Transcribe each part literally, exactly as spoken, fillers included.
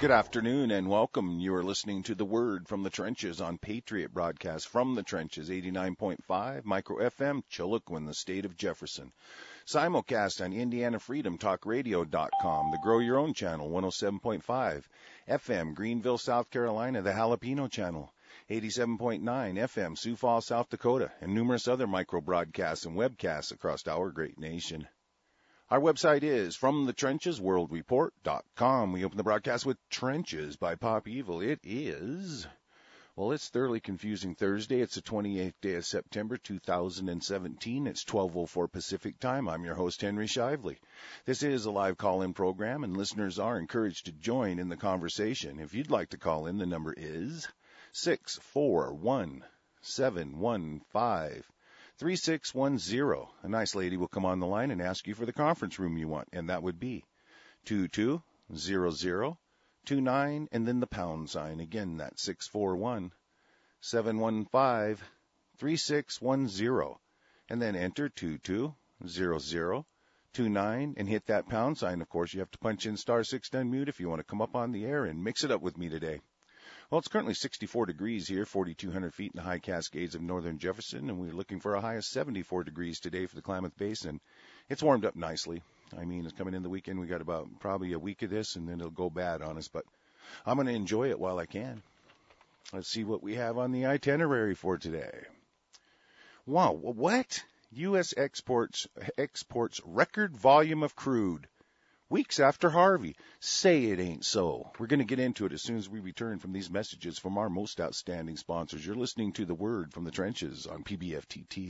Good afternoon and welcome. You are listening to The Word from the Trenches on Patriot Broadcast from the Trenches, eighty-nine point five, Micro F M, Chiloquin, the state of Jefferson. Simulcast on Indiana Freedom Talk Radio dot com, the Grow Your Own channel, one oh seven point five, F M, Greenville, South Carolina, the Jalapeno channel, eighty-seven point nine, F M, Sioux Falls, South Dakota, and numerous other micro broadcasts and webcasts across our great nation. Our website is from the trenches world report dot com. We open the broadcast with Trenches by Pop Evil. It is, well, it's thoroughly confusing Thursday. It's the twenty-eighth day of September, two thousand seventeen. It's twelve oh four Pacific time. I'm your host, Henry Shively. This is a live call-in program, and listeners are encouraged to join in the conversation. If you'd like to call in, the number is six four one, seven one five, three six one zero. A nice lady will come on the line and ask you for the conference room you want, and that would be two two zero zero two nine and then the pound sign. Again, that's six four one, seven one five, three six one zero. And then enter two two zero zero two nine and hit that pound sign. Of course, you have to punch in star six to unmute if you want to come up on the air and mix it up with me today. Well, it's currently sixty-four degrees here, forty-two hundred feet in the high Cascades of northern Jefferson, and we're looking for a high of seventy-four degrees today for the Klamath Basin. It's warmed up nicely. I mean, it's coming in the weekend. We got about probably a week of this, and then it'll go bad on us, but I'm going to enjoy it while I can. Let's see what we have on the itinerary for today. Wow, what? U S exports exports record volume of crude weeks after Harvey. Say it ain't so. We're going to get into it as soon as we return from these messages from our most outstanding sponsors. You're listening to The Word from the Trenches on P B F T T.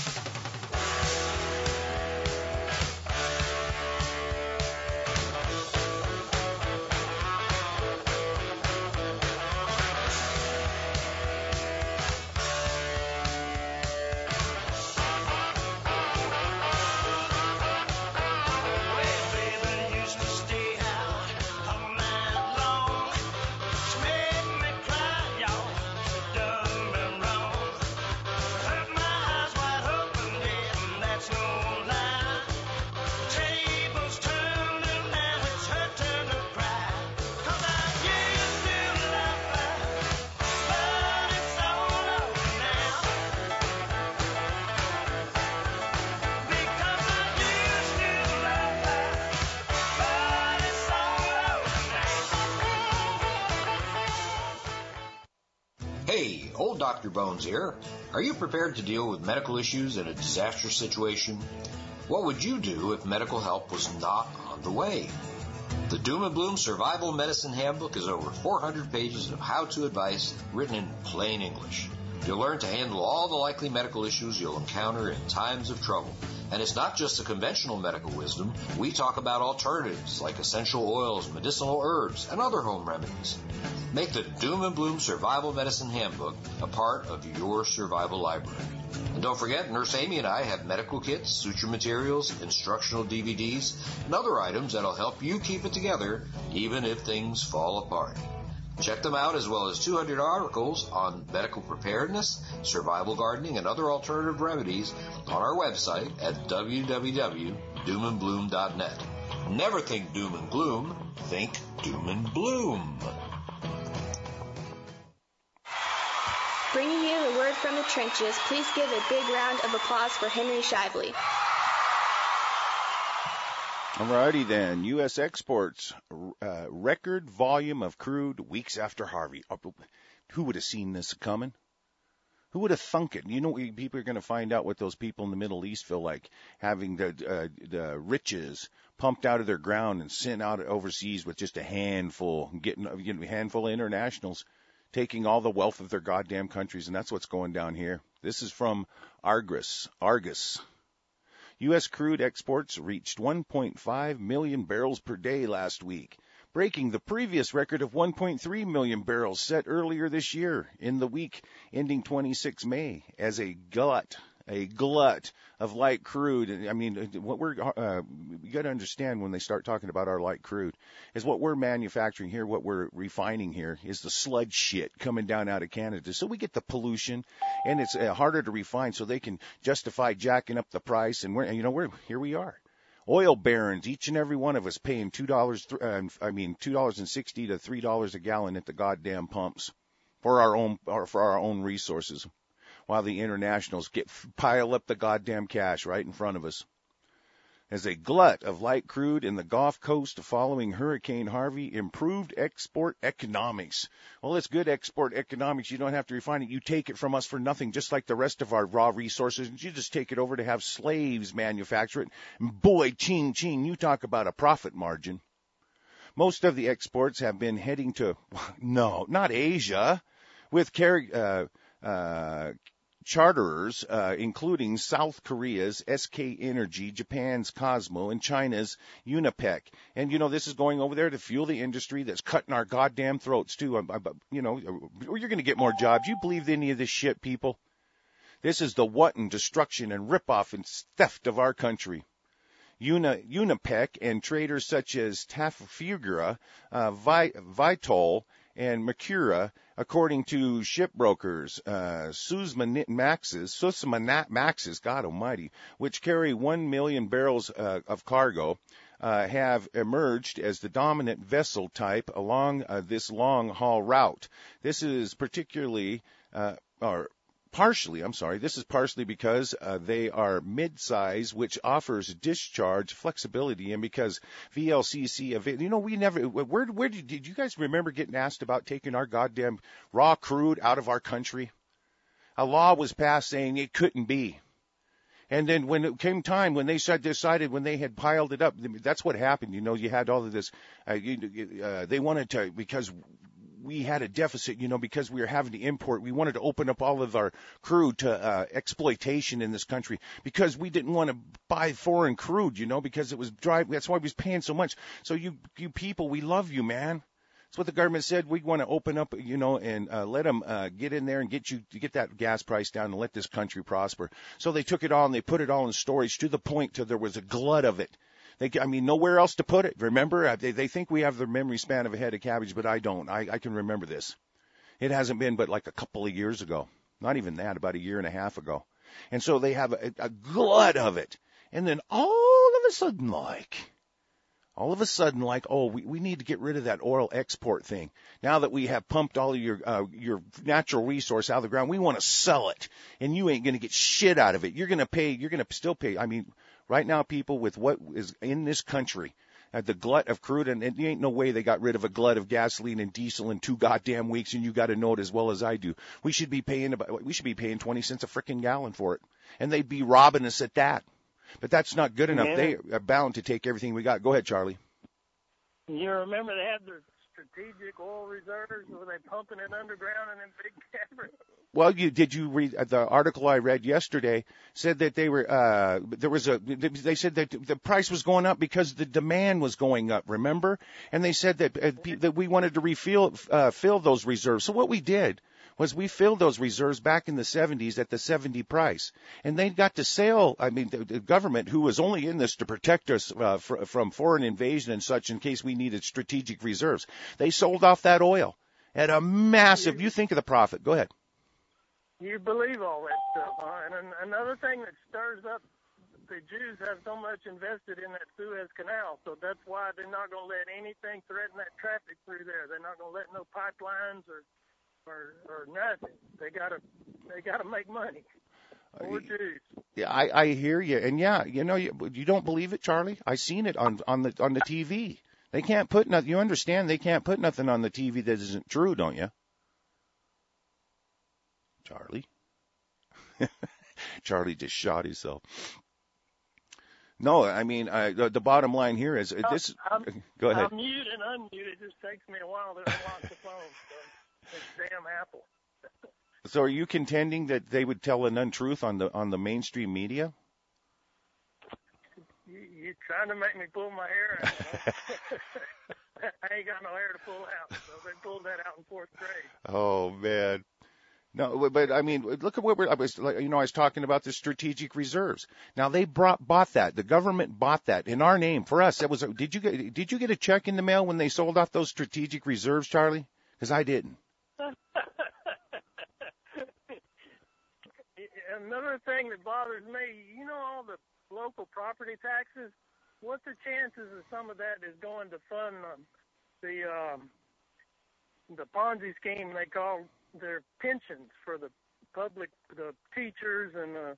Hey, old Doctor Bones here. Are you prepared to deal with medical issues in a disaster situation? What would you do if medical help was not on the way? The Doom and Bloom Survival Medicine Handbook is over four hundred pages of how-to advice written in plain English. You'll learn to handle all the likely medical issues you'll encounter in times of trouble. And it's not just the conventional medical wisdom. We talk about alternatives like essential oils, medicinal herbs, and other home remedies. Make the Doom and Bloom Survival Medicine Handbook a part of your survival library. And don't forget, Nurse Amy and I have medical kits, suture materials, instructional D V Ds, and other items that'll help you keep it together even if things fall apart. Check them out, as well as two hundred articles on medical preparedness, survival gardening, and other alternative remedies on our website at w w w dot doom and bloom dot net. Never think doom and gloom, think doom and bloom. Bringing you the word from the trenches, please give a big round of applause for Henry Shively. Alrighty then, U S exports uh, record volume of crude weeks after Harvey. Who would have seen this coming? Who would have thunk it? You know, people are going to find out what those people in the Middle East feel like, having the uh, the riches pumped out of their ground and sent out overseas with just a handful, getting, getting a handful of internationals, taking all the wealth of their goddamn countries, and that's what's going down here. This is from Argus. Argus. U S crude exports reached one point five million barrels per day last week, breaking the previous record of one point three million barrels set earlier this year in the week ending the twenty-sixth of May, as a glut, a glut of light crude. I mean, what we're, uh, you got to understand when they start talking about our light crude is what we're manufacturing here, what we're refining here is the sludge shit coming down out of Canada. So we get the pollution, and it's uh, harder to refine, so they can justify jacking up the price. And we're, you know, we're, here we are. Oil barons, each and every one of us paying two dollars, uh, I mean two dollars and sixty to three dollars a gallon at the goddamn pumps for our own or for our own resources, while the internationals get pile up the goddamn cash right in front of us. As a glut of light crude in the Gulf Coast following Hurricane Harvey improved export economics. Well, it's good export economics. You don't have to refine it. You take it from us for nothing, just like the rest of our raw resources. And you just take it over to have slaves manufacture it. And boy, ching, ching, you talk about a profit margin. Most of the exports have been heading to, no, not Asia, with uh, uh, charterers, uh, including South Korea's S K Energy, Japan's Cosmo, and China's Unipec. And, you know, this is going over there to fuel the industry that's cutting our goddamn throats, too. I, I, you know, or you're going to get more jobs. You believe any of this shit, people? This is the wanton destruction and ripoff and theft of our country. Uni, Unipec and traders such as Trafigura, uh, Vitol, and Mercura, according to shipbrokers, uh, Susman Maxes, Susman Maxes, God Almighty, which carry one million barrels uh, of cargo, uh, have emerged as the dominant vessel type along uh, this long-haul route. This is particularly, uh, or partially, I'm sorry, this is partially because uh, they are mid-size, which offers discharge flexibility, and because V L C C, you know, we never, where, where did, did you guys remember getting asked about taking our goddamn raw crude out of our country? A law was passed saying it couldn't be. And then when it came time, when they decided, when they had piled it up, that's what happened. You know, you had all of this, uh, you, uh, they wanted to, because we had a deficit, you know, because we were having to import. We wanted to open up all of our crude to uh, exploitation in this country because we didn't want to buy foreign crude, you know, because it was dry. That's why we was paying so much. So you, you people, we love you, man. That's what the government said. We want to open up, you know, and uh, let them uh, get in there and get you to get that gas price down and let this country prosper. So they took it all and they put it all in storage to the point till there was a glut of it. They, I mean, nowhere else to put it. Remember, they, they think we have the memory span of a head of cabbage, but I don't. I, I can remember this. It hasn't been but like a couple of years ago. Not even that, about a year and a half ago. And so they have a, a glut of it. And then all of a sudden, like, all of a sudden, like, oh, we, we need to get rid of that oil export thing. Now that we have pumped all of your uh, your natural resource out of the ground, we want to sell it. And you ain't going to get shit out of it. You're going to pay, you're going to still pay. I mean, right now, people, with what is in this country, uh, the glut of crude, and, and there ain't no way they got rid of a glut of gasoline and diesel in two goddamn weeks, and you got to know it as well as I do. We should be paying about, we should be paying twenty cents a frickin' gallon for it, and they'd be robbing us at that. But that's not good enough. They are bound to take everything we got. Go ahead, Charlie. You remember they had their strategic oil reserves? Were they pumping it underground in them big caverns? Well, you did you read the article I read yesterday? Said that they were uh, there was a they said that the price was going up because the demand was going up. Remember? And they said that uh, that we wanted to refill uh, fill those reserves. So what we did was we filled those reserves back in the seventies at the seventy price, and they got to sell. I mean, the, the government, who was only in this to protect us uh, fr- from foreign invasion and such, in case we needed strategic reserves, they sold off that oil at a massive. You think of the profit. Go ahead. You believe all that stuff, huh? And an- another thing that stirs up, the Jews have so much invested in that Suez Canal, so that's why they're not going to let anything threaten that traffic through there. They're not going to let no pipelines or or, or nothing. They gotta they gotta make money. Poor Jews. Yeah, I, I hear you, and yeah, you know, you, you don't believe it, Charlie? I seen it on on the on the T V. They can't put nothing. You understand? They can't put nothing on the T V that isn't true, don't you? Charlie. Charlie just shot himself. No, I mean, I, the, the bottom line here is uh, this. I'm, go ahead. I'm mute and unmute. It just takes me a while to unlock the phone. So it's damn Apple. So, are you contending that they would tell an untruth on the on the mainstream media? You, you're trying to make me pull my hair out. I ain't got no hair to pull out, so they pulled that out in fourth grade. Oh man. No, but I mean, look at what we're, I was, you know, I was talking about the strategic reserves. Now they brought, bought that. The government bought that in our name for us. That was, a, did you get, did you get a check in the mail when they sold off those strategic reserves, Charlie? Because I didn't. Another thing that bothers me, you know, all the local property taxes, what's the chances that some of that is going to fund um, the um, the Ponzi scheme they call their pensions for the public, the teachers and the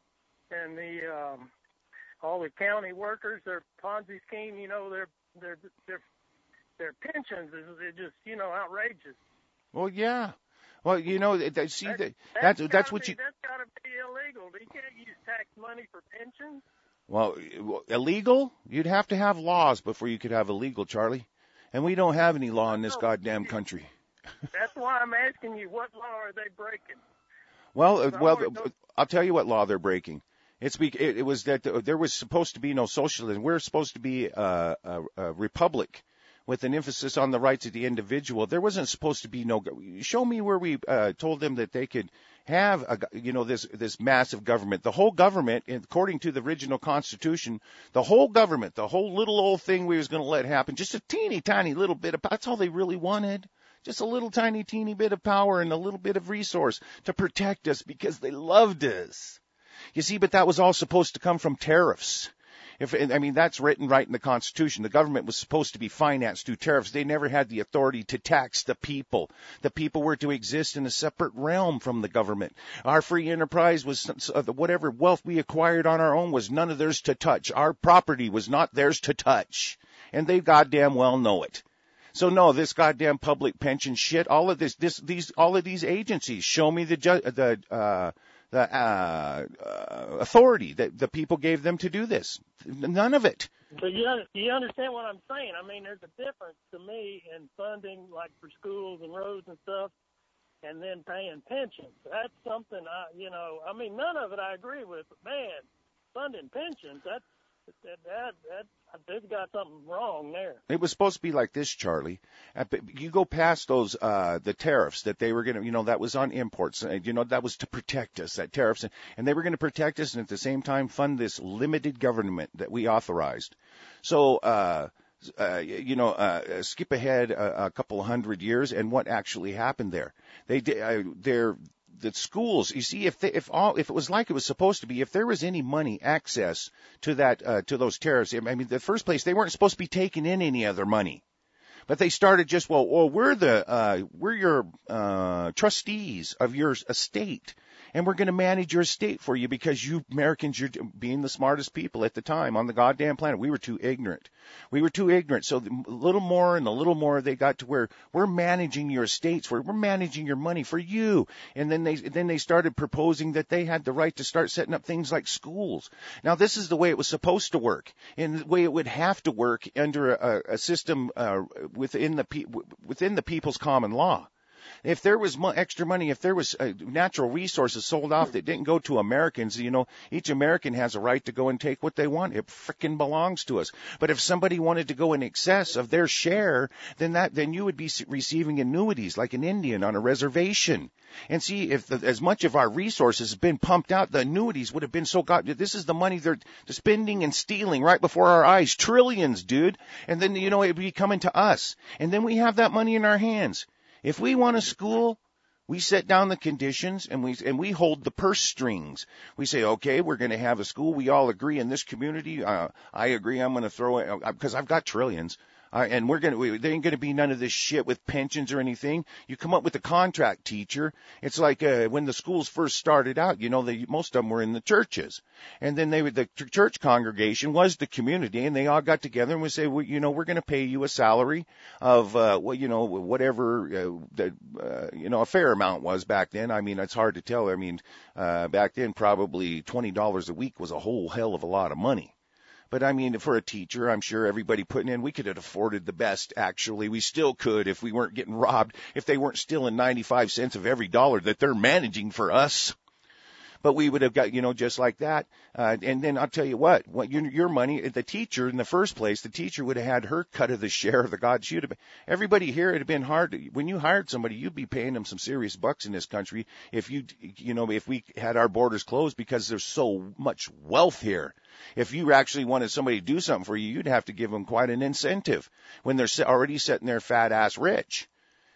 and the um, all the county workers? Their Ponzi scheme, you know, their their their their pensions is, is just, you know, outrageous. Well, yeah. Well, you know, th- see That, that that's that's that's what be, you. That's got to be illegal. You can't use tax money for pensions. Well, illegal? You'd have to have laws before you could have illegal, Charlie. And we don't have any law in this goddamn country. That's why I'm asking you, what law are they breaking? Well, uh, well, I'll tell you what law they're breaking. It's be, it, it was that there was supposed to be no socialism. We're supposed to be a, a, a republic with an emphasis on the rights of the individual. There wasn't supposed to be no. Show me where we uh, told them that they could have a, you know, this this massive government. The whole government, according to the original Constitution, the whole government, the whole little old thing we was going to let happen, just a teeny tiny little bit of. That's all they really wanted. Just a little tiny teeny bit of power and a little bit of resource to protect us because they loved us. You see, but that was all supposed to come from tariffs. If, I mean, that's written right in the Constitution. The government was supposed to be financed through tariffs. They never had the authority to tax the people. The people were to exist in a separate realm from the government. Our free enterprise was, whatever wealth we acquired on our own was none of theirs to touch. Our property was not theirs to touch. And they goddamn well know it. So no, this goddamn public pension shit, all of this, this, these, all of these agencies show me the, the, uh, the, uh, uh, authority that the people gave them to do this. None of it. So you, you understand what I'm saying? I mean, there's a difference to me in funding, like for schools and roads and stuff, and then paying pensions. That's something I, you know, I mean, none of it I agree with, but man, funding pensions, that's, that, that, that, they've got something wrong there. It was supposed to be like this, Charlie. You go past those, uh, the tariffs that they were going to, you know, that was on imports. You know, that was to protect us, that tariffs. And they were going to protect us and at the same time fund this limited government that we authorized. So, uh, uh, you know, uh, skip ahead a, a couple of hundred years and what actually happened there. They did, uh, they're, the schools, you see, if they, if all if it was like it was supposed to be, if there was any money access to that uh, to those tariffs, I mean, the first place they weren't supposed to be taking in any other money, but they started just well, well, we're the uh, we're your uh, trustees of your estate, and we're going to manage your estate for you because you Americans, you're being the smartest people at the time on the goddamn planet. We were too ignorant. We were too ignorant. So a little more and a little more, they got to where we're managing your estates, we're, we're managing your money for you. And then they then they started proposing that they had the right to start setting up things like schools. Now, this is the way it was supposed to work, and the way it would have to work under a, a system uh, within the pe- within the people's common law. If there was mo- extra money, if there was uh, natural resources sold off that didn't go to Americans, you know, each American has a right to go and take what they want. It frickin' belongs to us. But if somebody wanted to go in excess of their share, then that then you would be receiving annuities like an Indian on a reservation. And see, if the, as much of our resources have been pumped out, the annuities would have been so god. This is the money they're spending and stealing right before our eyes, trillions, dude. And then you know it would be coming to us, and then we have that money in our hands. If we want a school, we set down the conditions and we and we hold the purse strings. We say, okay, we're going to have a school. We all agree in this community. Uh, I agree. I'm going to throw it because I've got trillions. Uh, and we're going to, there ain't going to be none of this shit with pensions or anything. You come up with a contract teacher. It's like, uh, when the schools first started out, you know, they, most of them were in the churches. And then they would, the church congregation was the community, and they all got together and would say, well, you know, we're going to pay you a salary of, uh, well, you know, whatever, uh, the, uh, you know, a fair amount was back then. I mean, it's hard to tell. I mean, uh, back then probably twenty dollars a week was a whole hell of a lot of money. But I mean, for a teacher, I'm sure everybody putting in, we could have afforded the best, actually. We still could if we weren't getting robbed, if they weren't stealing ninety-five cents of every dollar that they're managing for us. But we would have got, you know, just like that. Uh, and then I'll tell you what, what your, your money, the teacher in the first place, the teacher would have had her cut of the share of the God. She'd have been, everybody here, it would have been hard. To, when you hired somebody, you'd be paying them some serious bucks in this country if you, you know, if we had our borders closed because there's so much wealth here. If you actually wanted somebody to do something for you, you'd have to give them quite an incentive when they're already sitting there fat ass rich.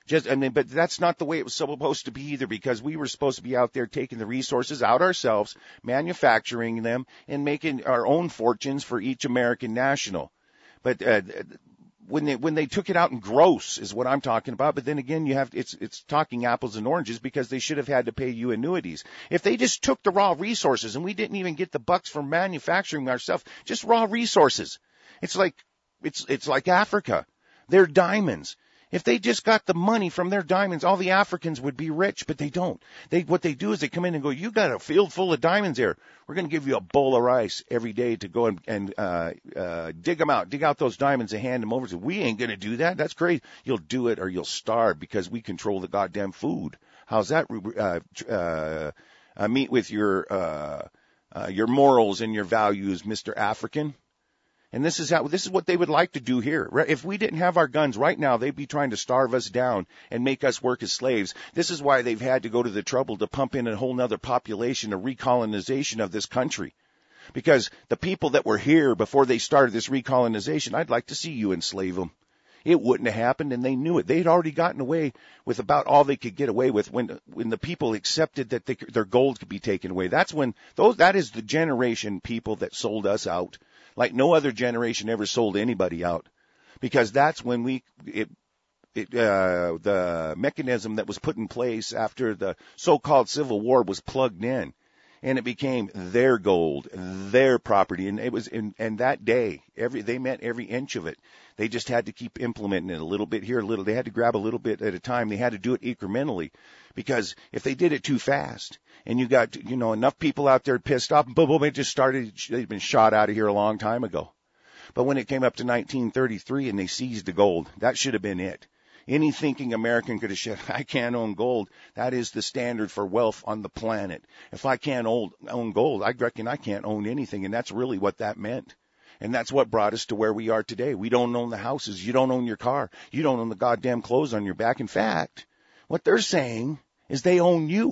Just, I mean, but that's not the way it was supposed to be either, because we were supposed to be out there taking the resources out ourselves, manufacturing them, and making our own fortunes for each American national. But uh, when they when they took it out in gross is what I'm talking about. But then again, you have it's it's talking apples and oranges, because they should have had to pay you annuities. If they just took the raw resources, and we didn't even get the bucks from manufacturing ourselves, just raw resources. It's like it's it's like Africa. They're diamonds. If they just got the money from their diamonds, all the Africans would be rich, but they don't. They, what they do is they come in and go, you got a field full of diamonds there. We're going to give you a bowl of rice every day to go and, and uh, uh, dig them out, dig out those diamonds and hand them over to. We ain't going to do that. That's crazy. You'll do it or you'll starve, because we control the goddamn food. How's that uh, uh, uh, meet with your uh, uh, your morals and your values, Mister African? And this is how, this is what they would like to do here. If we didn't have our guns right now, they'd be trying to starve us down and make us work as slaves. This is why they've had to go to the trouble to pump in a whole nother population, a recolonization of this country. Because the people that were here before they started this recolonization, I'd like to see you enslave them. It wouldn't have happened, and they knew it. They'd already gotten away with about all they could get away with when when the people accepted that they, their gold could be taken away. That's when those that is the generation people that sold us out. Like no other generation ever sold anybody out, because that's when we, it, it, uh, the mechanism that was put in place after the so-called Civil War was plugged in, and it became their gold, their property. And it was in, and that day, every, they meant every inch of it. They just had to keep implementing it a little bit here, a little, they had to grab a little bit at a time. They had to do it incrementally, because if they did it too fast, and you got, you know, enough people out there pissed off, boom, boom, it just started, they'd been shot out of here a long time ago. But when it came up to nineteen thirty-three and they seized the gold, that should have been it. Any thinking American could have said, I can't own gold. That is the standard for wealth on the planet. If I can't own, own gold, I reckon I can't own anything. And that's really what that meant. And that's what brought us to where we are today. We don't own the houses. You don't own your car. You don't own the goddamn clothes on your back. In fact, what they're saying is they own you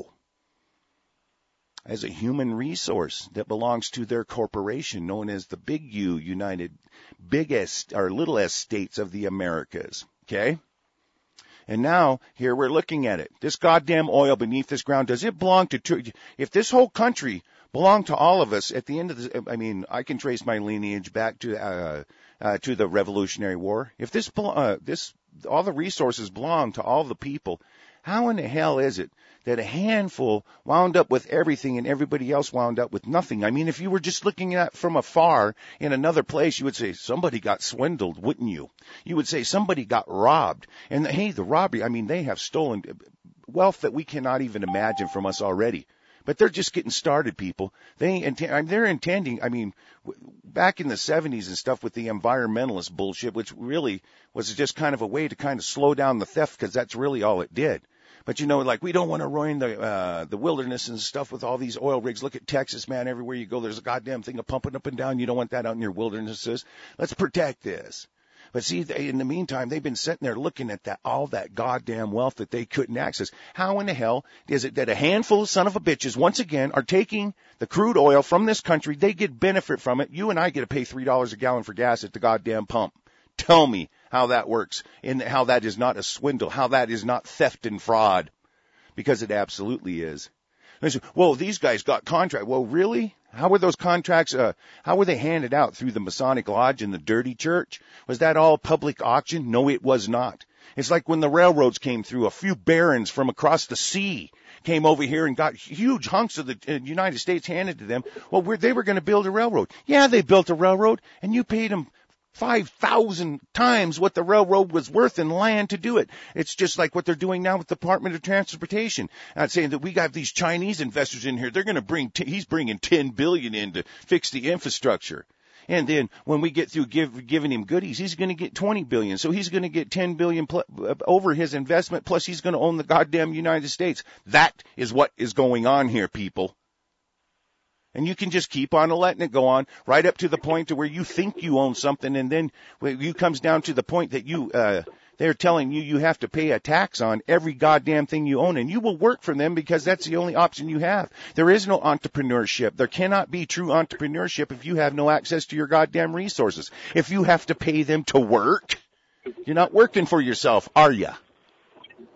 as a human resource that belongs to their corporation known as the Big U, United Big S or Little S States of the Americas. Okay? And now, here we're looking at it. This goddamn oil beneath this ground, does it belong to, if this whole country belonged to all of us at the end of the, I mean, I can trace my lineage back to, uh, uh, to the Revolutionary War. If this, uh, this, all the resources belong to all the people, how in the hell is it that a handful wound up with everything and everybody else wound up with nothing? I mean, if you were just looking at from afar in another place, you would say somebody got swindled, wouldn't you? You would say somebody got robbed. And hey, the robbery, I mean, they have stolen wealth that we cannot even imagine from us already. But they're just getting started, people. They intend, they're intending, I mean, back in the seventies and stuff with the environmentalist bullshit, which really was just kind of a way to kind of slow down the theft, because that's really all it did. But, you know, like, we don't want to ruin the uh, the wilderness and stuff with all these oil rigs. Look at Texas, man. Everywhere you go, there's a goddamn thing of pumping up and down. You don't want that out in your wildernesses. Let's protect this. But see, they, in the meantime, they've been sitting there looking at that all that goddamn wealth that they couldn't access. How in the hell is it that a handful of son of a bitches, once again, are taking the crude oil from this country? They get benefit from it. You and I get to pay three dollars a gallon for gas at the goddamn pump. Tell me how that works, and how that is not a swindle, how that is not theft and fraud, because it absolutely is. They say, well, these guys got contract. Well, really? How were those contracts, uh, how were they handed out? Through the Masonic Lodge and the dirty church? Was that all public auction? No, it was not. It's like when the railroads came through, a few barons from across the sea came over here and got huge hunks of the uh, United States handed to them. Well, we're, they were going to build a railroad. Yeah, they built a railroad, and you paid them five thousand times what the railroad was worth in land to do it. It's just like what they're doing now with the Department of Transportation. I'm saying that we got these Chinese investors in here. They're going to bring, t- he's bringing ten billion dollars in to fix the infrastructure. And then when we get through give, giving him goodies, he's going to get twenty billion dollars. So he's going to get ten billion dollars pl- over his investment, plus he's going to own the goddamn United States. That is what is going on here, people. And you can just keep on letting it go on right up to the point to where you think you own something, and then you comes down to the point that you uh they're telling you you have to pay a tax on every goddamn thing you own, and you will work for them because that's the only option you have. There is no entrepreneurship. There cannot be true entrepreneurship if you have no access to your goddamn resources. If you have to pay them to work, you're not working for yourself, are you?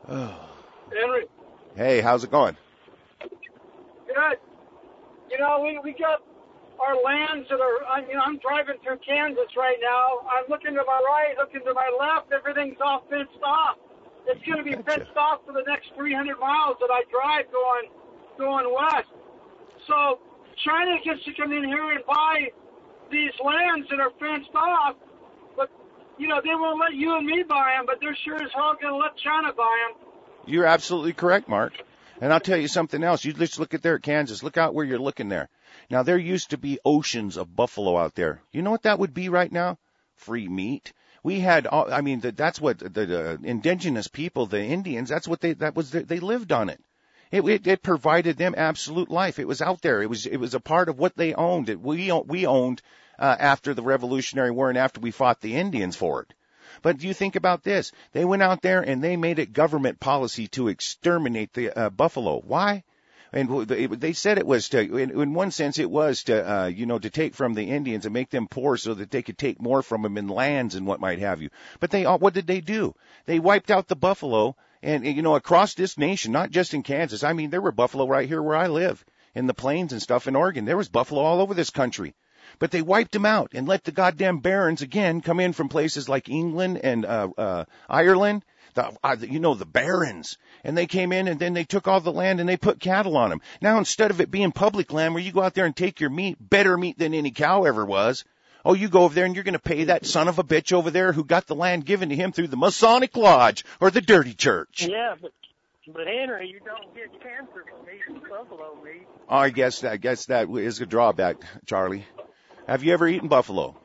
Henry. Hey, how's it going? Good. You know, we, we got our lands that are, I, you know, I'm driving through Kansas right now. I'm looking to my right, looking to my left. Everything's all fenced off. It's going to be Gotcha. fenced off for the next three hundred miles that I drive going, going west. So China gets to come in here and buy these lands that are fenced off, but, you know, they won't let you and me buy them, but they're sure as hell going to let China buy them. You're absolutely correct, Mark. And I'll tell you something else. You just look at there at Kansas. Look out where you're looking there. Now, there used to be oceans of buffalo out there. You know what that would be right now? Free meat. We had, all, I mean, that's what the, the indigenous people, the Indians, that's what they, that was, they lived on it. It, it. It provided them absolute life. It was out there. It was, it was a part of what they owned. It, we, we owned, uh, after the Revolutionary War and after we fought the Indians for it. But you think about this. They went out there and they made it government policy to exterminate the uh, buffalo. Why? And they said it was to, in one sense, it was to, uh, you know, to take from the Indians and make them poor so that they could take more from them in lands and what might have you. But they, what did they do? They wiped out the buffalo and, you know, across this nation, not just in Kansas. I mean, there were buffalo right here where I live in the plains and stuff in Oregon. There was buffalo all over this country. But they wiped them out and let the goddamn barons again come in from places like England and, uh, uh, Ireland. The, uh, you know, the barons, and they came in and then they took all the land and they put cattle on them. Now, instead of it being public land where you go out there and take your meat, better meat than any cow ever was, oh, you go over there and you're going to pay that son of a bitch over there who got the land given to him through the Masonic Lodge or the dirty church. Yeah, but, but Henry, you don't get cancer from eating buffalo meat. Oh, I guess, I guess that is a drawback, Charlie. Have you ever eaten buffalo?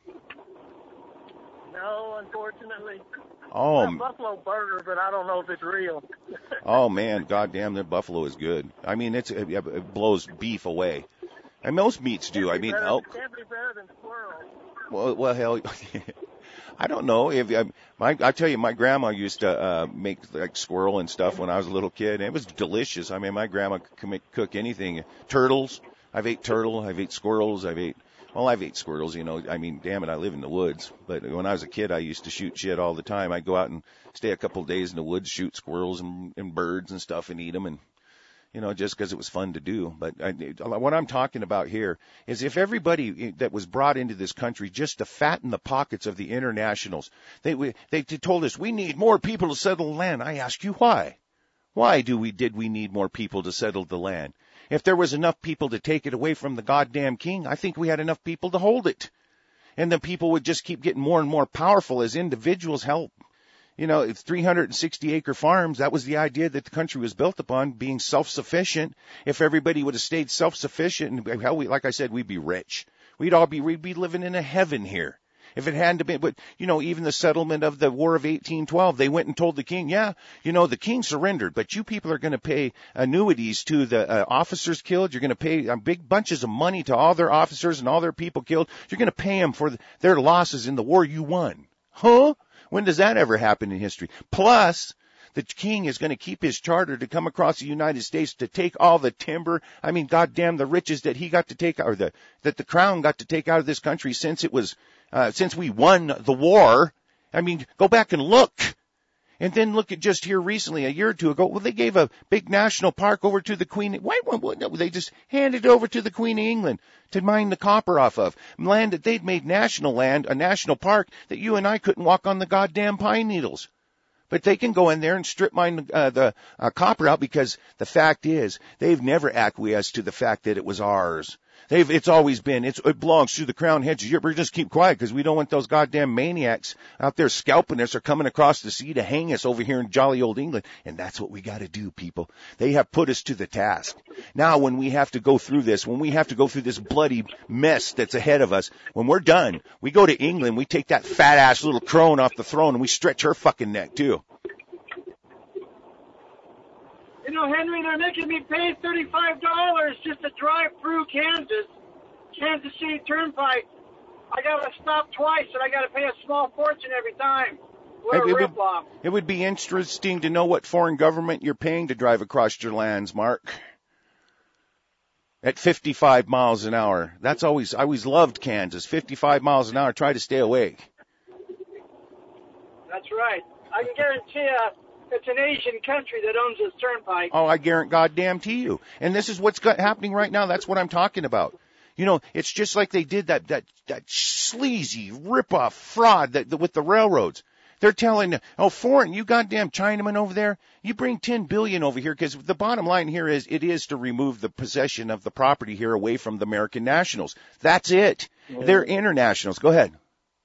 No, unfortunately. Oh, It's a buffalo burger, but I don't know if it's real. oh man, goddamn, their buffalo is good. I mean, it's it, it blows beef away, and most meats do. I mean, elk. Can't be better than squirrel. Well, well, hell, I don't know if I, my. I tell you, my grandma used to uh, make like squirrel and stuff when I was a little kid, and it was delicious. I mean, my grandma could make, cook anything. Turtles. I've ate turtle. I've ate squirrels. I've ate. Well, I've ate squirrels, you know. I mean, damn it, I live in the woods. But when I was a kid, I used to shoot shit all the time. I'd go out and stay a couple of days in the woods, shoot squirrels and, and birds and stuff and eat them, and, you know, just because it was fun to do. But I, what I'm talking about here is if everybody that was brought into this country just to fatten the pockets of the internationals, they they told us we need more people to settle the land. I ask you why? Why do we did we need more people to settle the land? If there was enough people to take it away from the goddamn king, I think we had enough people to hold it. And the people would just keep getting more and more powerful as individuals help. You know, it's three hundred sixty acre farms. That was the idea that the country was built upon, being self-sufficient. If everybody would have stayed self-sufficient, and hell, we, like I said, we'd be rich. We'd all be, we'd be living in a heaven here. If it hadn't been, but, you know, even the settlement of the War of eighteen twelve, they went and told the king, yeah, you know, the king surrendered, but you people are going to pay annuities to the uh, officers killed. You're going to pay uh, big bunches of money to all their officers and all their people killed. You're going to pay them for the, their losses in the war you won. Huh? When does that ever happen in history? Plus, the king is going to keep his charter to come across the United States to take all the timber. I mean, goddamn, the riches that he got to take, or the, that the crown got to take out of this country since it was, uh, since we won the war. I mean, go back and look. And then look at just here recently, a year or two ago, well, they gave a big national park over to the Queen. Why, why, no, they just handed it over to the Queen of England to mine the copper off of. Land that they'd made national land, a national park that you and I couldn't walk on the goddamn pine needles. But they can go in there and strip mine uh, the uh, copper out because the fact is they've never acquiesced to the fact that it was ours. They've, it's always been, it's, it belongs to the crown heads. You just keep quiet because we don't want those goddamn maniacs out there scalping us or coming across the sea to hang us over here in jolly old England. And that's what we got to do, people. They have put us to the task. Now when we have to go through this, when we have to go through this bloody mess that's ahead of us, when we're done, we go to England, we take that fat ass little crone off the throne and we stretch her fucking neck too. You know, Henry, they're making me pay thirty-five dollars just to drive through Kansas, Kansas City Turnpike. I got to stop twice, and I got to pay a small fortune every time. What a it, would, ripoff. it would be interesting to know what foreign government you're paying to drive across your lands, Mark. At fifty-five miles an hour. That's always, I always loved Kansas. fifty-five miles an hour. Try to stay awake. That's right. I can guarantee you, it's an Asian country that owns this turnpike. Oh, I guarantee goddamn to you. And this is what's got, happening right now. That's what I'm talking about. You know, it's just like they did that, that, that sleazy rip-off fraud that, that with the railroads. They're telling, oh, foreign, you goddamn Chinaman over there, you bring ten billion over here, because the bottom line here is it is to remove the possession of the property here away from the American nationals. That's it. Mm-hmm. They're internationals. Go ahead.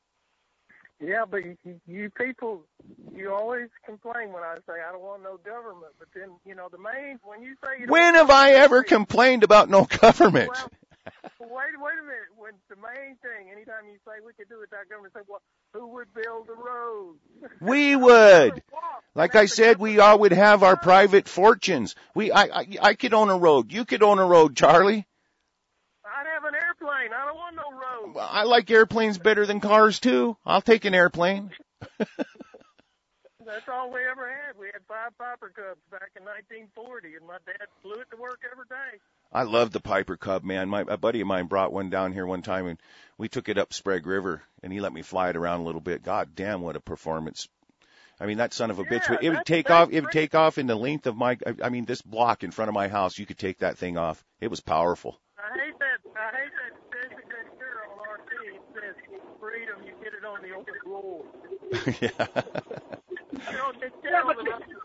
Yeah, but you, you people, you always complain when I say I don't want no government. But then, you know, the main, when you say you don't When have I ever complained about no government? Well, wait, wait a minute. When the main thing, anytime you say we could do it, that government say, well, who would build the road? We would. Like I said, we all would have our private fortunes. We, I, I, I could own a road. You could own a road, Charlie. I'd have an airplane. I don't want no road. Well, I like airplanes better than cars, too. I'll take an airplane. That's all we ever had. We had five Piper Cubs back in nineteen forty, and my dad flew it to work every day. I love the Piper Cub, man. My, a buddy of mine brought one down here one time, and we took it up Sprague River, and he let me fly it around a little bit. God damn, what a performance. I mean, that son of a yeah, bitch, it would take that's off, it would take off in the length of my, I mean, this block in front of my house, you could take that thing off. It was powerful. I hate that, I hate that designated here on R T. It says freedom, you get it on the open road. Yeah. You know, it's Yeah, but,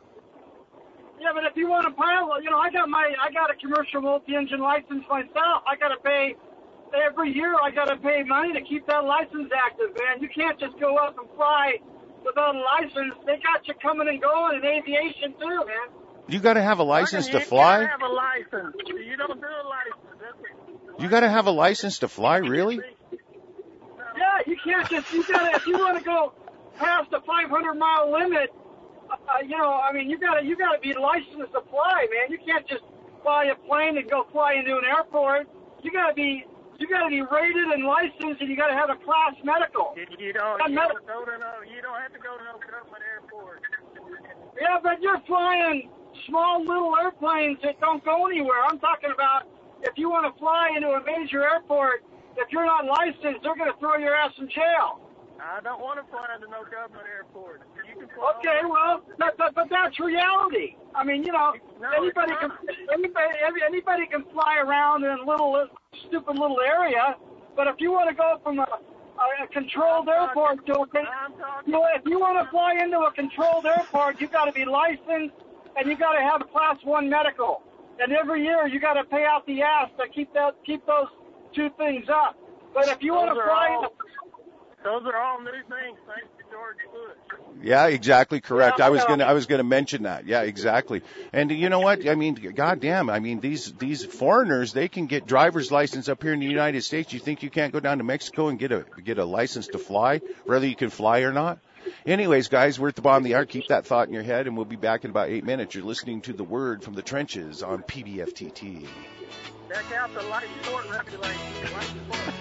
yeah, but if you want to pile, you know, I got my, I got a commercial multi-engine license myself. I got to pay every year. I got to pay money to keep that license active, man. You can't just go up and fly without a license. They got you coming and going in aviation too, man. You got to have a license to you fly? You got to have a license. You don't do a license. That's a, you got to have a license to fly, really? Yeah, you can't just, you got to, if you want to go past the five hundred mile limit, uh, you know, I mean, you got to, you got to be licensed to fly, man. You can't just fly a plane and go fly into an airport. You got to be, you got to be rated and licensed, and you got to have a class medical. You, you don't, you med- don't go to no, you don't have to go to no government airport. Yeah, but you're flying small little airplanes that don't go anywhere. I'm talking about if you want to fly into a major airport, if you're not licensed, they're going to throw your ass in jail. I don't want to fly into no government airport. You can fly Okay, well, but, but, but that's reality. I mean, you know, no, anybody can anybody anybody can fly around in a little stupid little area, but if you want to go from a, a controlled I'm airport talking, to a, you know, if you want to fly into a controlled airport, you got to be licensed and you got to have a class one medical. And every year you got to pay out the ass to keep that keep those two things up. But if you want to fly, all, those are all new things thanks to George Bush. Yeah, exactly correct. Yeah, I was yeah. gonna, I was gonna mention that. Yeah, exactly. And you know what? I mean, goddamn. I mean, these these foreigners, they can get driver's license up here in the United States. You think you can't go down to Mexico and get a get a license to fly, whether you can fly or not? Anyways, guys, we're at the bottom of the hour. Keep that thought in your head, and we'll be back in about eight minutes. You're listening to The Word from the Trenches on P B F T T. Check out the light sport regulation. Light sport.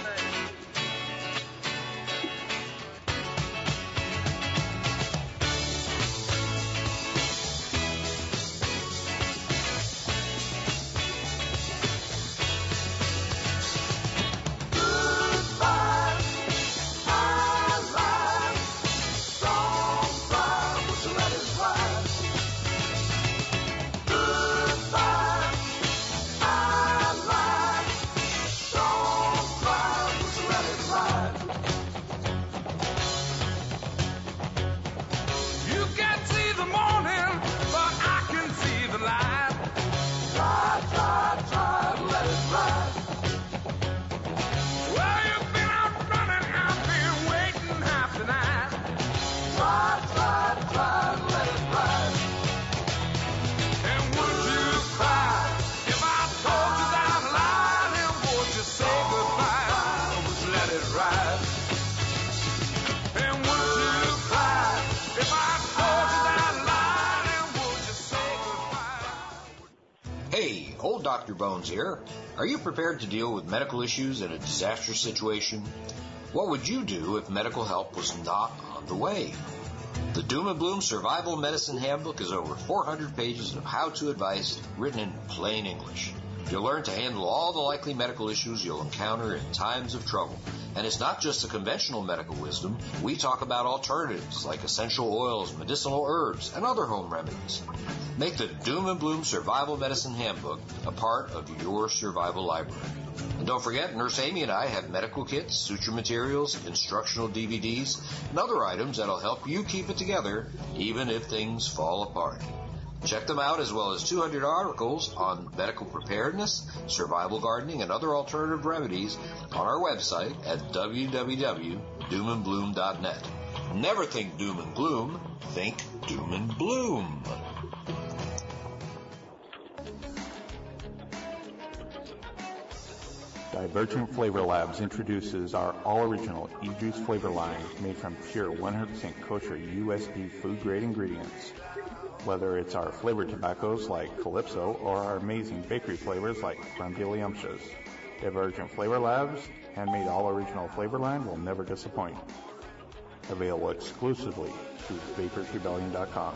Doctor Bones here. Are you prepared to deal with medical issues in a disastrous situation? What would you do if medical help was not on the way? The Doom and Bloom Survival Medicine Handbook is over four hundred pages of how-to advice written in plain English. You'll learn to handle all the likely medical issues you'll encounter in times of trouble. And it's not just the conventional medical wisdom. We talk about alternatives like essential oils, medicinal herbs, and other home remedies. Make the Doom and Bloom Survival Medicine Handbook a part of your survival library. And don't forget, Nurse Amy and I have medical kits, suture materials, instructional D V Ds, and other items that'll help you keep it together even if things fall apart. Check them out, as well as two hundred articles on medical preparedness, survival gardening, and other alternative remedies on our website at w w w dot doom and bloom dot net. Never think doom and gloom, think doom and bloom. Divergent Flavor Labs introduces our all-original e-juice flavor line made from pure one hundred percent kosher U S D food-grade ingredients. Whether it's our flavored tobaccos like Calypso or our amazing bakery flavors like Crumdiddlyumptious, Divergent Flavor Labs' handmade all-original flavor line will never disappoint. Available exclusively through vapors rebellion dot com.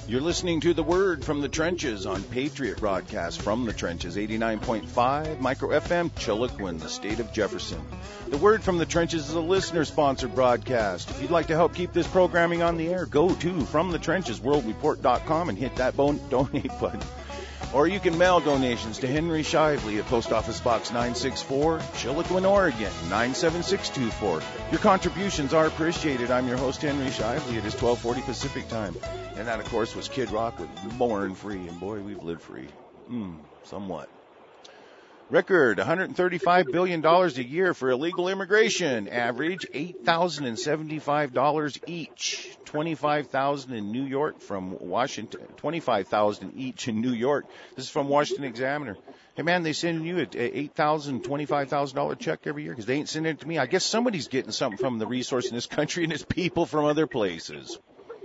You're listening to The Word from the Trenches on Patriot Broadcast from the Trenches, eighty-nine point five Micro F M, Chiloquin, the state of Jefferson. The Word from the Trenches is a listener-sponsored broadcast. If you'd like to help keep this programming on the air, go to from the trenches world report dot com and hit that bon- donate button. Or you can mail donations to Henry Shively at Post Office Box nine sixty-four, Chiloquin, Oregon, nine seven six two four. Your contributions are appreciated. I'm your host, Henry Shively. It is twelve forty Pacific time. And that, of course, was Kid Rock with Born Free. And boy, we've lived free. Hmm, somewhat. Record, one hundred thirty-five billion dollars a year for illegal immigration. Average, eight thousand seventy-five dollars each. twenty-five thousand dollars in New York from Washington. twenty-five thousand dollars each in New York. This is from Washington Examiner. Hey, man, they send you an eight thousand dollars, twenty-five thousand dollars check every year because they ain't sending it to me. I guess somebody's getting something from the resource in this country and it's people from other places.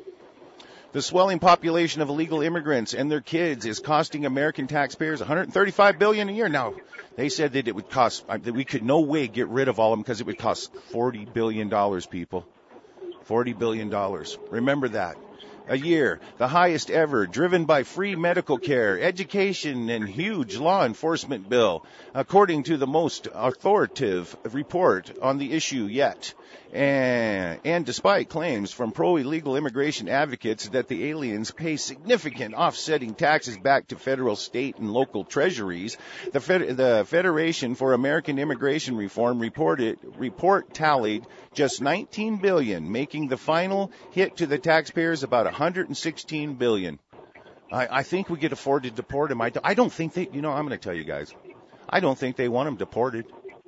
The swelling population of illegal immigrants and their kids is costing American taxpayers one hundred thirty-five billion dollars a year. Now, they said that it would cost, that we could no way get rid of all of them because it would cost forty billion dollars, people. forty billion dollars. Remember that. A year, the highest ever, driven by free medical care, education, and huge law enforcement bill, according to the most authoritative report on the issue yet. And, and despite claims from pro-illegal immigration advocates that the aliens pay significant offsetting taxes back to federal, state, and local treasuries, the, Fed, the Federation for American Immigration Reform reported, report tallied just nineteen billion dollars, making the final hit to the taxpayers about one hundred sixteen billion dollars. I, I think we could afford to deport them. I, I don't think they, you know, I'm going to tell you guys, I don't think they want them deported.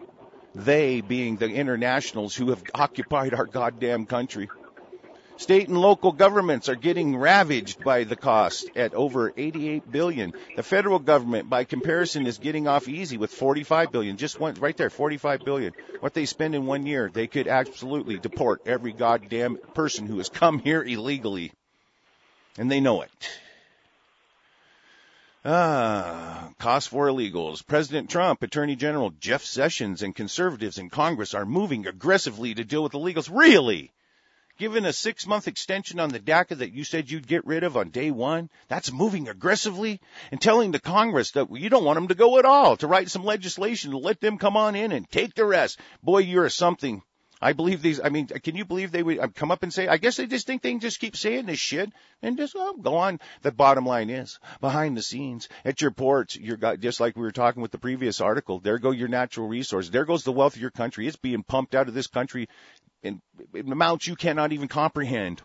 They being the internationals who have occupied our goddamn country. State and local governments are getting ravaged by the cost at over eighty-eight billion dollars. The federal government, by comparison, is getting off easy with forty-five billion dollars. Just one, right there, forty-five billion dollars. What they spend in one year, they could absolutely deport every goddamn person who has come here illegally. And they know it. Ah, cost for illegals. President Trump, Attorney General Jeff Sessions, and conservatives in Congress are moving aggressively to deal with illegals. Really? Given a six-month extension on the DACA that you said you'd get rid of on day one, that's moving aggressively? And telling the Congress that you don't want them to go at all, to write some legislation to let them come on in and take the rest. Boy, you're something. I believe these, I mean, can you believe they would come up and say, I guess they just think they can just keep saying this shit and just oh, go on. The bottom line is, behind the scenes, at your ports, you're got, just like we were talking with the previous article, there go your natural resources. There goes the wealth of your country. It's being pumped out of this country in, in amounts you cannot even comprehend.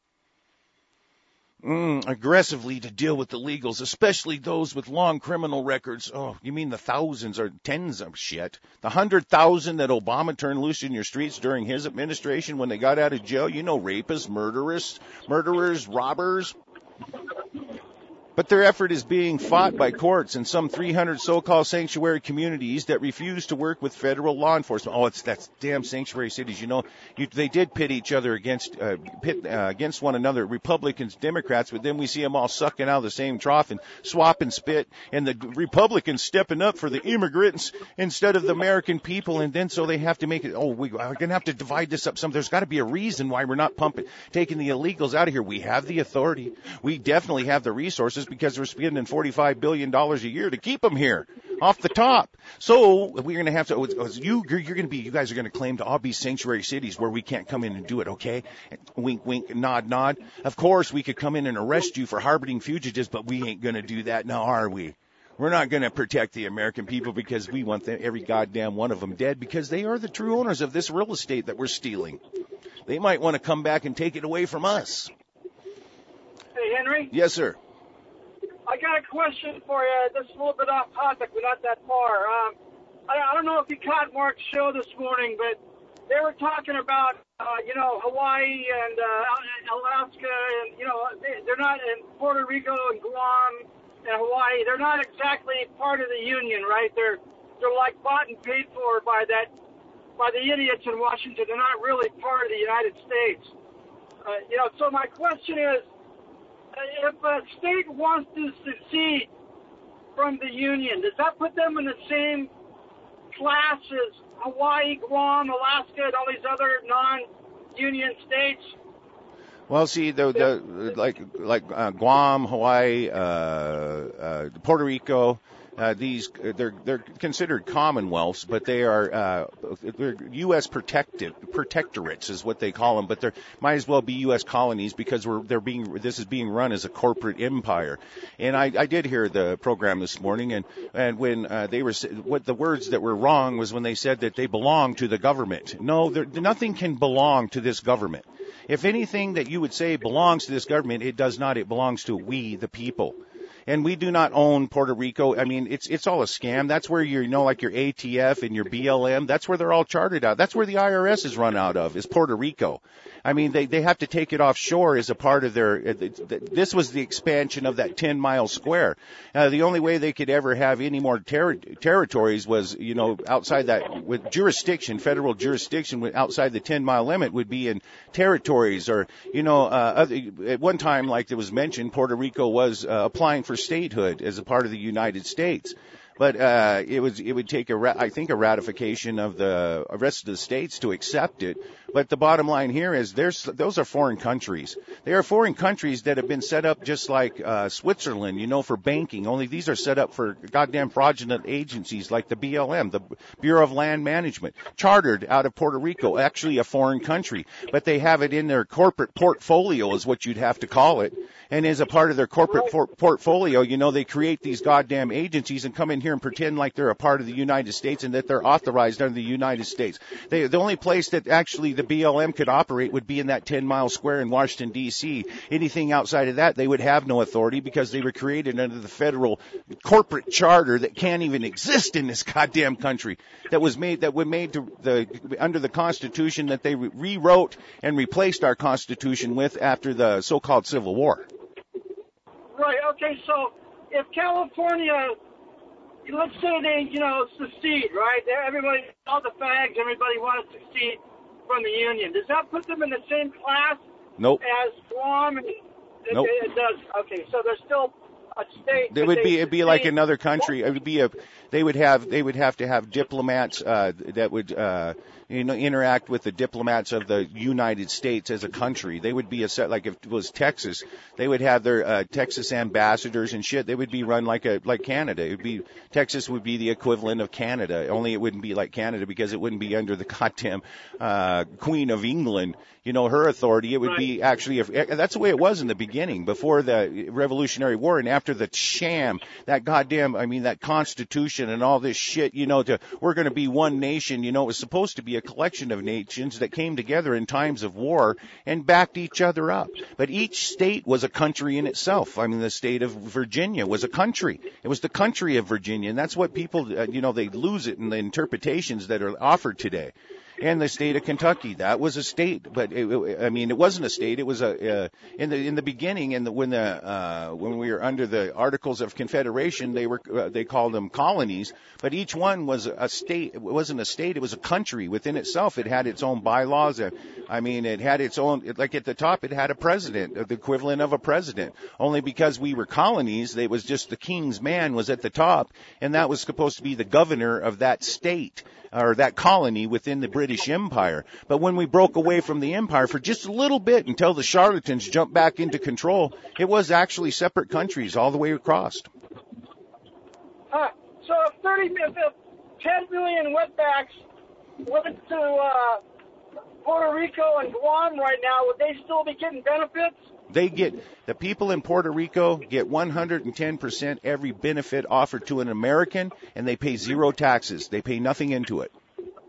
Mm, aggressively to deal with illegals, especially those with long criminal records. Oh, you mean the thousands or tens of shit? The hundred thousand that Obama turned loose in your streets during his administration when they got out of jail? You know, rapists, murderers, murderers, robbers. But their effort is being fought by courts in some three hundred so-called sanctuary communities that refuse to work with federal law enforcement. Oh, it's that's damn sanctuary cities. You know, you, they did pit each other against uh, pit uh, against one another, Republicans, Democrats, but then we see them all sucking out of the same trough and swapping spit, and the Republicans stepping up for the immigrants instead of the American people, and then so they have to make it, oh, we, we're going to have to divide this up some. There's got to be a reason why we're not pumping, taking the illegals out of here. We have the authority. We definitely have the resources, because we're spending forty-five billion dollars a year to keep them here off the top. So we're going to have to, you, you're, you're going to be, you guys are going to claim to all be sanctuary cities where we can't come in and do it, okay? Wink, wink, nod, nod. Of course, we could come in and arrest you for harboring fugitives, but we ain't going to do that now, are we? We're not going to protect the American people because we want them, every goddamn one of them dead, because they are the true owners of this real estate that we're stealing. They might want to come back and take it away from us. Hey, Henry? Yes, sir. I got a question for you. This is a little bit off topic, but not that far. Um, I, I don't know if you caught Mark's show this morning, but they were talking about, uh, you know, Hawaii and uh, Alaska, and, you know, they, they're not in Puerto Rico and Guam and Hawaii. They're not exactly part of the Union, right? They're they're like bought and paid for by that by the idiots in Washington. They're not really part of the United States. Uh, you know, so my question is, if a state wants to secede from the Union, does that put them in the same class as Hawaii, Guam, Alaska, and all these other non-Union states? Well, see, the, the like like uh, Guam, Hawaii, uh, uh, Puerto Rico, uh, these they're they're considered commonwealths, but they are uh, they're U S protected protectorates is what they call them. But they might as well be U S colonies because we're they're being this is being run as a corporate empire. And I, I did hear the program this morning, and and when uh, they were what the words that were wrong was when they said that they belong to the government. No, there, nothing can belong to this government. If anything that you would say belongs to this government, it does not. It belongs to we, the people. And we do not own Puerto Rico. I mean, it's it's all a scam. That's where you know, like your A T F and your B L M. That's where they're all chartered out. That's where the I R S is run out of, is Puerto Rico. I mean, they they have to take it offshore as a part of their. This was the expansion of that ten mile square. Uh, the only way they could ever have any more ter- territories was, you know, outside that with jurisdiction, federal jurisdiction outside the ten mile limit would be in territories or, you know, uh, other, at one time, like it was mentioned, Puerto Rico was uh, applying for statehood as a part of the United States. But uh, it was it would take a ra- I think a ratification of the rest of the states to accept it. But the bottom line here is there's those are foreign countries. They are foreign countries that have been set up just like uh, Switzerland, you know, for banking. Only these are set up for goddamn fraudulent agencies like the B L M, the Bureau of Land Management, chartered out of Puerto Rico, actually a foreign country. But they have it in their corporate portfolio is what you'd have to call it. And as a part of their corporate for- portfolio, you know, they create these goddamn agencies and come in here and pretend like they're a part of the United States and that they're authorized under the United States. They, the only place that actually the B L M could operate would be in that ten mile square in Washington, D C. Anything outside of that, they would have no authority because they were created under the federal corporate charter that can't even exist in this goddamn country. That was made, that was made to the, under the Constitution that they re- rewrote and replaced our Constitution with after the so-called Civil War. Right, okay, so if California, let's say they, you know, secede, right? Everybody, all the fags, everybody wants to secede from the Union. Does that put them in the same class Nope. as Guam? It, Nope. It, it does. Okay, so there's still a state. It would be it'd be like secede. another country. It would be a they would have they would have to have diplomats uh, that would uh, you know interact with the diplomats of the United States as a country. They would be a set like if it was Texas, they would have their uh, Texas ambassadors and shit. They would be run like a like Canada. It would be Texas would be the equivalent of Canada. Only it wouldn't be like Canada because it wouldn't be under the goddamn uh, Queen of England. You know, her authority. It would right. be actually, if, that's the way it was in the beginning, before the Revolutionary War and after the sham, that goddamn, I mean, that Constitution and all this shit, you know, to, we're going to be one nation, you know, it was supposed to be a collection of nations that came together in times of war and backed each other up. But each state was a country in itself. I mean, the state of Virginia was a country. It was the country of Virginia, and that's what people, uh, you know, they lose it in the interpretations that are offered today. And the state of Kentucky, that was a state, but it, it, I mean, it wasn't a state. It was a uh, in the in the beginning, and when the uh, when we were under the Articles of Confederation, they were uh, they called them colonies. But each one was a state. It wasn't a state. It was a country within itself. It had its own bylaws. Uh, I mean, it had its own. Like at the top, it had a president, the equivalent of a president. Only because we were colonies, it was just the king's man was at the top, and that was supposed to be the governor of that state or that colony within the British Empire. But when we broke away from the empire for just a little bit until the charlatans jumped back into control, it was actually separate countries all the way across. Uh, so if thirty, if ten million wetbacks went to uh, Puerto Rico and Guam right now, would they still be getting benefits? They get, the people in Puerto Rico get one hundred ten percent every benefit offered to an American, and they pay zero taxes. They pay nothing into it.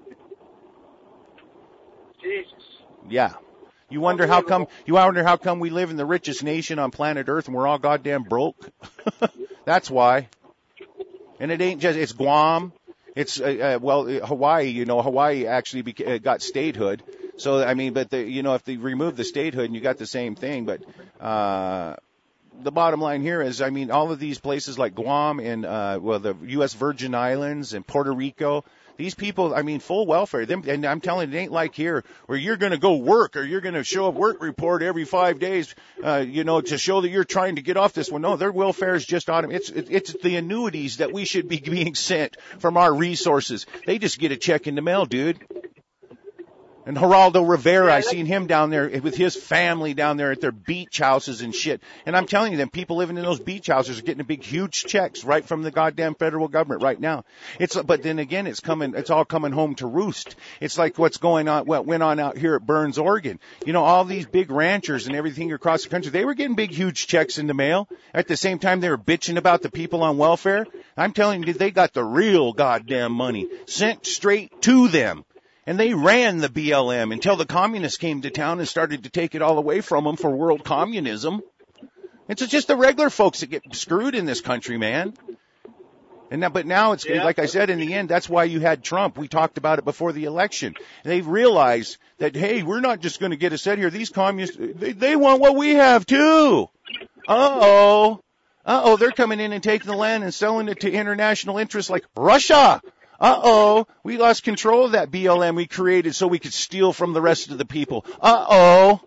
Jesus. Yeah. You wonder how come, you wonder how come we live in the richest nation on planet Earth and we're all goddamn broke? That's why. And it ain't just, it's Guam. It's, uh, uh, well, Hawaii, you know, Hawaii actually beca- got statehood. So, I mean, but, the, you know, if they remove the statehood and you got the same thing, but uh, the bottom line here is, I mean, all of these places like Guam and, uh, well, the U S Virgin Islands and Puerto Rico, these people, I mean, full welfare. Them, and I'm telling you, it ain't like here where you're going to go work or you're going to show a work report every five days, uh, you know, to show that you're trying to get off this one. No, their welfare is just automatic. It's, it's the annuities that we should be being sent from our resources. They just get a check in the mail, dude. And Geraldo Rivera, I seen him down there with his family down there at their beach houses and shit. And I'm telling you, them people living in those beach houses are getting big, huge checks right from the goddamn federal government right now. It's, but then again, it's coming, it's all coming home to roost. It's like what's going on, what went on out here at Burns, Oregon. You know, all these big ranchers and everything across the country, they were getting big, huge checks in the mail. At the same time, they were bitching about the people on welfare. I'm telling you, they got the real goddamn money sent straight to them. And they ran the B L M until the communists came to town and started to take it all away from them for world communism. It's just the regular folks that get screwed in this country, man. And now, but now it's, yeah. like I said, in the end, that's why you had Trump. We talked about it before the election. They've realized that, hey, we're not just going to get a set here. These communists, they, they want what we have too. Uh-oh. Uh-oh, they're coming in and taking the land and selling it to international interests like Russia. Uh-oh, we lost control of that B L M we created so we could steal from the rest of the people. Uh-oh.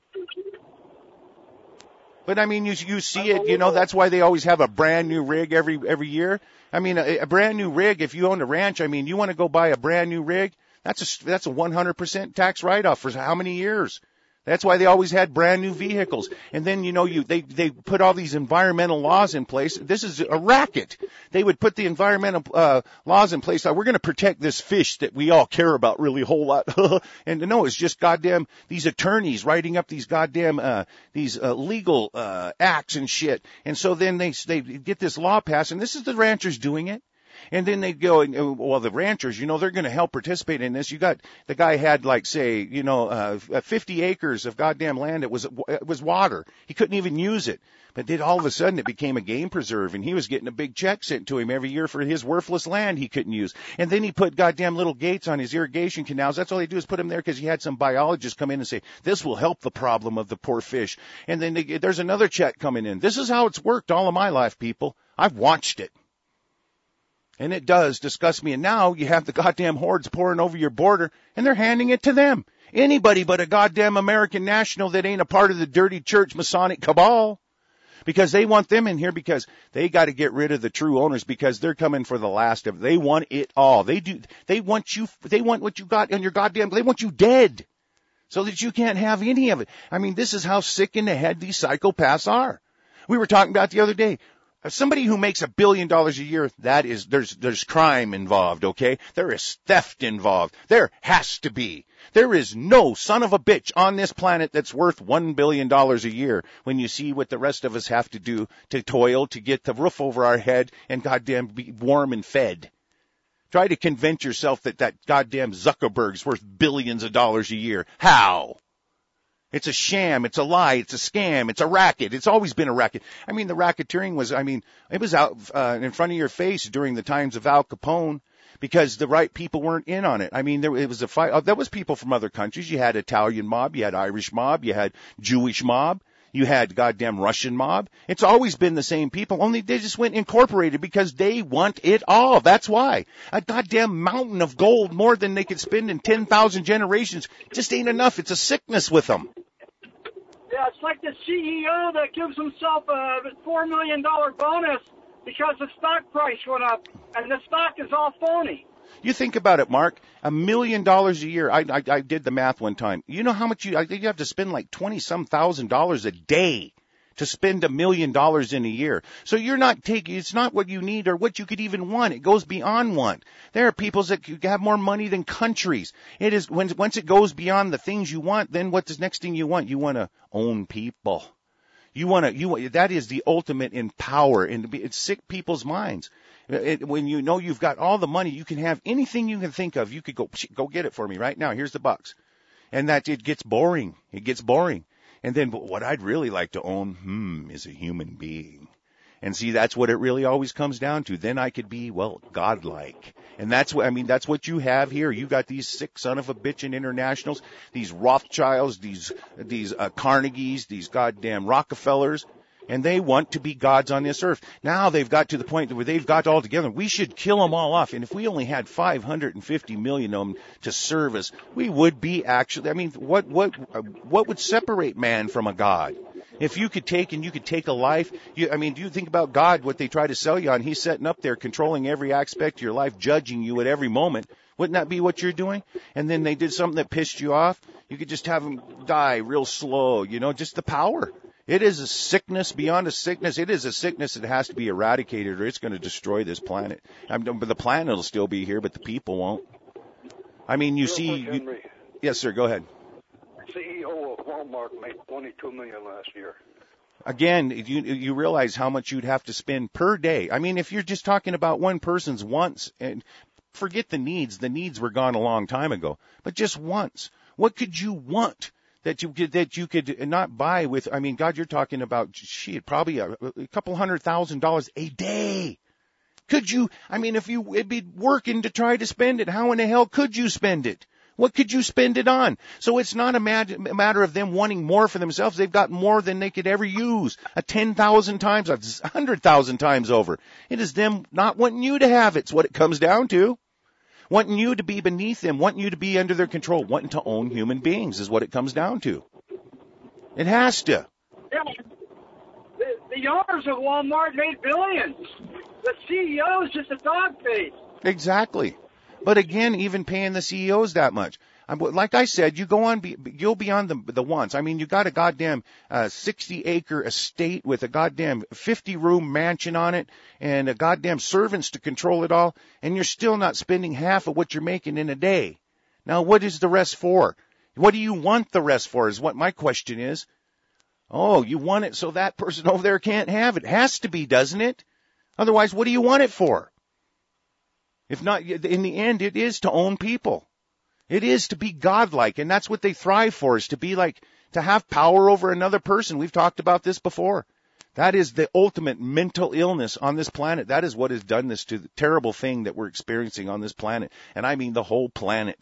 But, I mean, you you see it, you know, that's why they always have a brand new rig every every year. I mean, a, a brand new rig, if you own a ranch, I mean, you want to go buy a brand new rig, that's a, that's a one hundred percent tax write-off for how many years? That's why they always had brand new vehicles. And then, you know, you, they, they put all these environmental laws in place. This is a racket. They would put the environmental, uh, laws in place. Like, we're going to protect this fish that we all care about really a whole lot. And no, it's just goddamn these attorneys writing up these goddamn, uh, these, uh, legal, uh, acts and shit. And so then they, they get this law passed, and this is the ranchers doing it. And then they go, and, well, the ranchers, you know, they're going to help participate in this. You got, the guy had like, say, you know, uh, fifty acres of goddamn land. It was, it was water. He couldn't even use it. But then all of a sudden it became a game preserve, and he was getting a big check sent to him every year for his worthless land he couldn't use. And then he put goddamn little gates on his irrigation canals. That's all they do is put them there because he had some biologists come in and say, this will help the problem of the poor fish. And then they, there's another check coming in. This is how it's worked all of my life, people. I've watched it. And it does disgust me. And now you have the goddamn hordes pouring over your border, and they're handing it to them. Anybody but a goddamn American national that ain't a part of the dirty church Masonic cabal. Because they want them in here because they got to get rid of the true owners because they're coming for the last of it. They want it all. They do. They want you. They want what you got on your goddamn. They want you dead so that you can't have any of it. I mean, this is how sick in the head these psychopaths are. We were talking about the other day. Somebody who makes a billion dollars a year, that is, there's, there's crime involved, okay? There is theft involved. There has to be. There is no son of a bitch on this planet that's worth one billion dollars a year when you see what the rest of us have to do to toil to get the roof over our head and goddamn be warm and fed. Try to convince yourself that that goddamn Zuckerberg's worth billions of dollars a year. How? It's a sham. It's a lie. It's a scam. It's a racket. It's always been a racket. I mean, the racketeering was, I mean, it was out uh, in front of your face during the times of Al Capone because the right people weren't in on it. I mean, there it was a fight. Oh, there was people from other countries. You had Italian mob. You had Irish mob. You had Jewish mob. You had goddamn Russian mob. It's always been the same people, only they just went incorporated because they want it all. That's why. A goddamn mountain of gold, more than they could spend in ten thousand generations, just ain't enough. It's a sickness with them. Yeah, it's like the C E O that gives himself a four million dollars bonus because the stock price went up, and the stock is all phony. You think about it, Mark. A million dollars a year. I, I I did the math one time. You know how much you? I think you have to spend like twenty some thousand dollars a day to spend a million dollars in a year. So you're not taking. It's not what you need or what you could even want. It goes beyond want. There are peoples that have more money than countries. It is when once it goes beyond the things you want. Then what's the next thing you want? You want to own people. You want to. You that is the ultimate in power, and it's sick people's minds. It, when you know you've got all the money, you can have anything you can think of. You could go, go get it for me right now. Here's the bucks. And that it gets boring. It gets boring. And then what I'd really like to own, hmm, is a human being. And see, that's what it really always comes down to. Then I could be, well, godlike. And that's what, I mean, that's what you have here. You got these sick son of a bitchin' internationals, these Rothschilds, these, these, uh, Carnegies, these goddamn Rockefellers. And they want to be gods on this earth. Now they've got to the point where they've got all together. We should kill them all off. And if we only had five hundred fifty million of them to serve us, we would be actually, I mean, what, what, what would separate man from a god? If you could take and you could take a life, you, I mean, do you think about God, what they try to sell you on? He's sitting up there controlling every aspect of your life, judging you at every moment. Wouldn't that be what you're doing? And then they did something that pissed you off. You could just have them die real slow, you know, just the power. It is a sickness beyond a sickness. It is a sickness that has to be eradicated or it's going to destroy this planet. I mean, but the planet will still be here, but the people won't. I mean, you Real see. quick, Henry. You, yes, sir. Go ahead. C E O of Walmart made twenty-two million dollars last year. Again, you you realize how much you'd have to spend per day. I mean, if you're just talking about one person's wants, and forget the needs. The needs were gone a long time ago. But just wants. What could you want that you could that you could not buy with? I mean, God, you're talking about shit, probably a, a couple hundred thousand dollars a day. Could you? I mean, if you it'd be working to try to spend it, how in the hell could you spend it? What could you spend it on? So it's not a matter of them wanting more for themselves. They've got more than they could ever use. A ten thousand times, a one hundred thousand times over. It is them not wanting you to have it. It's what it comes down to. Wanting you to be beneath them, wanting you to be under their control, wanting to own human beings is what it comes down to. It has to. Yeah. The, the owners of Walmart made billions. The C E O is just a dog face. Exactly. But again, even paying the C E Os that much. I'm, like I said, you go on, be, you'll beyond the, the wants. I mean, you got a goddamn uh, sixty acre estate with a goddamn fifty room mansion on it and a goddamn servants to control it all, and you're still not spending half of what you're making in a day. Now, what is the rest for? What do you want the rest for is what my question is. Oh, you want it so that person over there can't have it. Has to be, doesn't it? Otherwise, what do you want it for? If not, in the end, it is to own people. It is to be godlike, and that's what they thrive for, is to be like, to have power over another person. We've talked about this before. That is the ultimate mental illness on this planet. That is what has done this to the terrible thing that we're experiencing on this planet, and I mean the whole planet.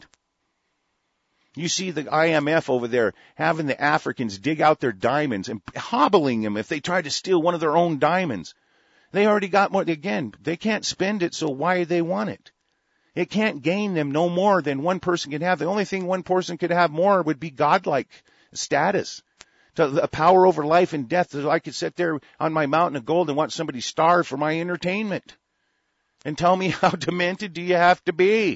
You see the I M F over there having the Africans dig out their diamonds and hobbling them if they try to steal one of their own diamonds. They already got more. Again, they can't spend it, so why do they want it? It can't gain them no more than one person can have. The only thing one person could have more would be godlike status. To a power over life and death. So I could sit there on my mountain of gold and watch somebody starve for my entertainment. And tell me, how demented do you have to be?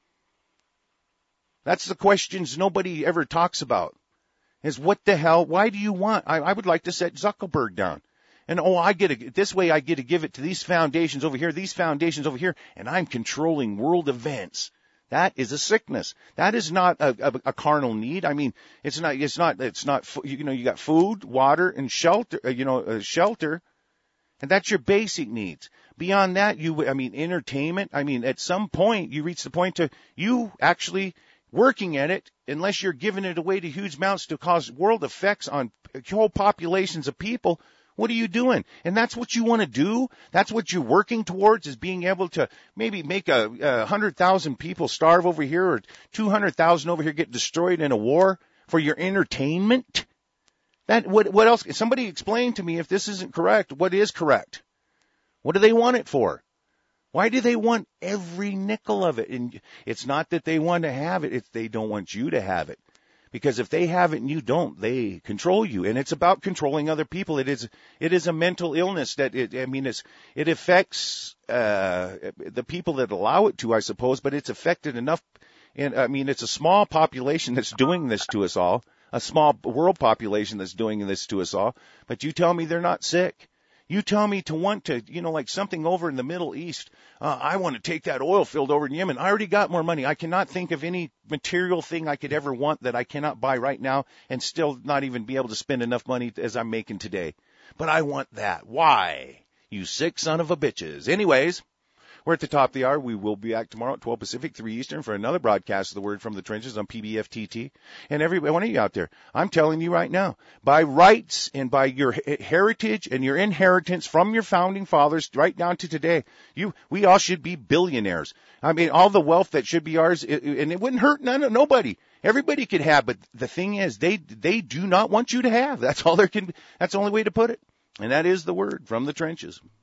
That's the questions nobody ever talks about. Is what the hell, why do you want? I, I would like to set Zuckerberg down. And, oh, I get to, this way I get to give it to these foundations over here, these foundations over here, and I'm controlling world events. That is a sickness. That is not a, a, a carnal need. I mean, it's not, it's not, it's not, you know, you got food, water, and shelter, you know, uh, shelter, and that's your basic needs. Beyond that, you, I mean, entertainment, I mean, at some point, you reach the point to you actually working at it, unless you're giving it away to huge amounts to cause world effects on whole populations of people. What are you doing? And that's what you want to do? That's what you're working towards, is being able to maybe make a, a one hundred thousand people starve over here or two hundred thousand over here get destroyed in a war for your entertainment? That what, what else? Somebody explain to me, if this isn't correct, what is correct? What do they want it for? Why do they want every nickel of it? And it's not that they want to have it. It's they don't want you to have it. Because if they have it and you don't, they control you. And it's about controlling other people. It is, it is a mental illness that it, I mean, it's, it affects, uh, the people that allow it to, I suppose, but it's affected enough. And I mean, it's a small population that's doing this to us all, a small world population that's doing this to us all. But you tell me they're not sick. You tell me to want to, you know, like something over in the Middle East. Uh, I want to take that oil field over in Yemen. I already got more money. I cannot think of any material thing I could ever want that I cannot buy right now and still not even be able to spend enough money as I'm making today. But I want that. Why? You sick son of a bitches. Anyways, we're at the top of the hour. We will be back tomorrow at twelve Pacific, three Eastern for another broadcast of the Word from the Trenches on P B F T T. And every one of you out there, I'm telling you right now, by rights and by your heritage and your inheritance from your founding fathers right down to today, you, we all should be billionaires. I mean, all the wealth that should be ours, it, and it wouldn't hurt none of nobody. Everybody could have, but the thing is, they, they do not want you to have. That's all there can, that's the only way to put it. And that is the Word from the Trenches.